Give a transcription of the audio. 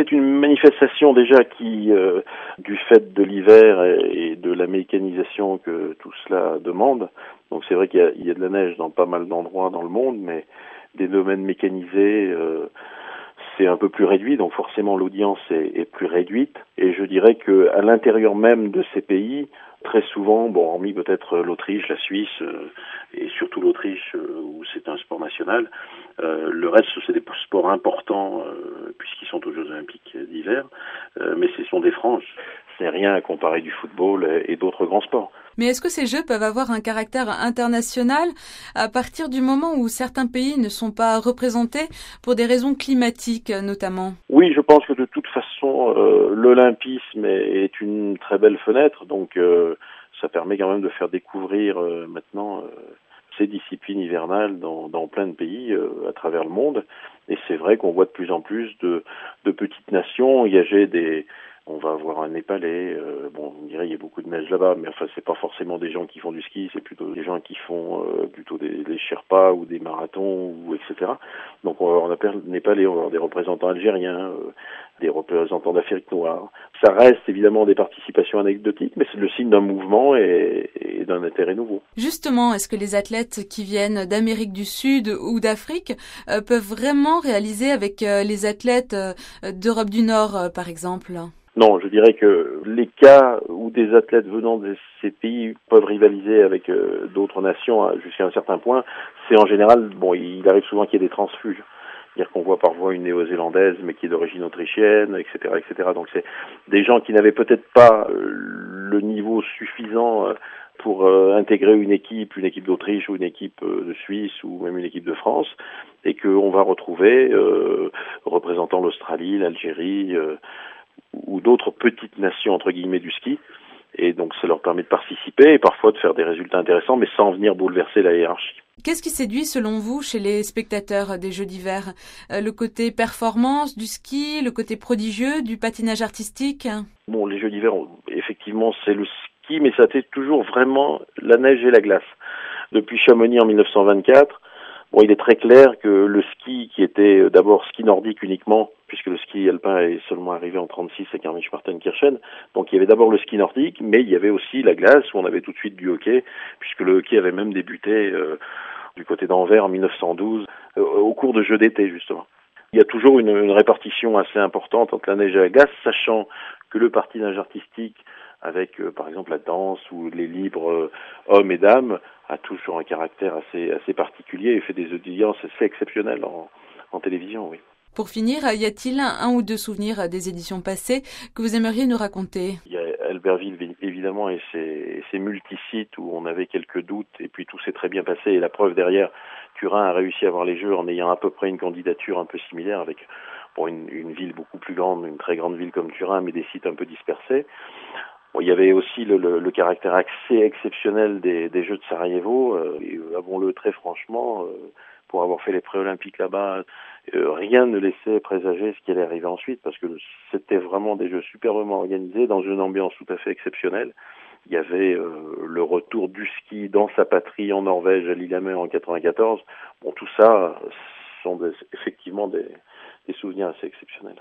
C'est une manifestation déjà qui, du fait de l'hiver et de la mécanisation que tout cela demande, donc c'est vrai qu'il y a de la neige dans pas mal d'endroits dans le monde, mais des domaines mécanisés, c'est un peu plus réduit, donc forcément l'audience est plus réduite. Et je dirais que à l'intérieur même de ces pays, très souvent, hormis peut-être l'Autriche, la Suisse, et surtout l'Autriche où c'est un sport national, le reste c'est des sports importants puisqu'ils sont aux Jeux Olympiques d'hiver, mais ce sont des franges. C'est rien à comparer du football et d'autres grands sports. Mais est-ce que ces Jeux peuvent avoir un caractère international à partir du moment où certains pays ne sont pas représentés pour des raisons climatiques notamment? Oui, je pense que de toute façon, l'olympisme est une très belle fenêtre, donc ça permet quand même de faire découvrir maintenant ces disciplines hivernales dans plein de pays à travers le monde. Et c'est vrai qu'on voit de plus en plus de petites nations engager on va avoir un Népalais, on dirait il y a beaucoup de neige là-bas, mais enfin c'est pas forcément des gens qui font du ski, c'est plutôt des gens qui font plutôt des Sherpas ou des marathons ou etc. Donc on appelle Népalais, on va avoir des représentants algériens, des représentants d'Afrique noire. Ça reste évidemment des participations anecdotiques, mais c'est le signe d'un mouvement et d'un intérêt nouveau. Justement, est-ce que les athlètes qui viennent d'Amérique du Sud ou d'Afrique peuvent vraiment réaliser avec les athlètes d'Europe du Nord, par exemple? Non, je dirais que les cas où des athlètes venant de ces pays peuvent rivaliser avec d'autres nations jusqu'à un certain point, c'est en général, il arrive souvent qu'il y ait des transfuges. C'est-à-dire qu'on voit parfois une néo-zélandaise mais qui est d'origine autrichienne, etc., etc. Donc c'est des gens qui n'avaient peut-être pas le niveau suffisant pour intégrer une équipe d'Autriche ou une équipe de Suisse ou même une équipe de France, et qu'on va retrouver représentant l'Australie, l'Algérie, ou d'autres petites nations entre guillemets du ski, et donc ça leur permet de participer et parfois de faire des résultats intéressants mais sans venir bouleverser la hiérarchie. Qu'est-ce qui séduit selon vous chez les spectateurs des Jeux d'hiver? Le côté performance du ski, le côté prodigieux du patinage artistique? Les Jeux d'hiver, effectivement c'est le ski, mais ça a été toujours vraiment la neige et la glace. Depuis Chamonix en 1924, il est très clair que le ski, qui était d'abord ski nordique uniquement, puisque le ski alpin est seulement arrivé en 1936 à Garmisch-Partenkirchen, donc il y avait d'abord le ski nordique, mais il y avait aussi la glace, où on avait tout de suite du hockey, puisque le hockey avait même débuté du côté d'Anvers en 1912, au cours de Jeux d'été justement. Il y a toujours une répartition assez importante entre la neige et la glace, sachant que le patinage artistique, avec par exemple la danse ou les libres hommes et dames, a toujours un caractère assez particulier et fait des audiences assez exceptionnelles en télévision, oui. Pour finir, y a-t-il un ou deux souvenirs des éditions passées que vous aimeriez nous raconter? Il y a Albertville évidemment et ses multisites où on avait quelques doutes et puis tout s'est très bien passé, et la preuve derrière, Turin a réussi à avoir les Jeux en ayant à peu près une candidature un peu similaire avec une ville beaucoup plus grande, une très grande ville comme Turin, mais des sites un peu dispersés. Il y avait aussi le caractère assez exceptionnel des Jeux de Sarajevo, avouons-le très franchement, pour avoir fait les pré-olympiques là-bas, rien ne laissait présager ce qui allait arriver ensuite, parce que c'était vraiment des Jeux superbement organisés, dans une ambiance tout à fait exceptionnelle. Il y avait le retour du ski dans sa patrie en Norvège, à Lillehammer en 1994. Tout ça sont effectivement des souvenirs assez exceptionnels.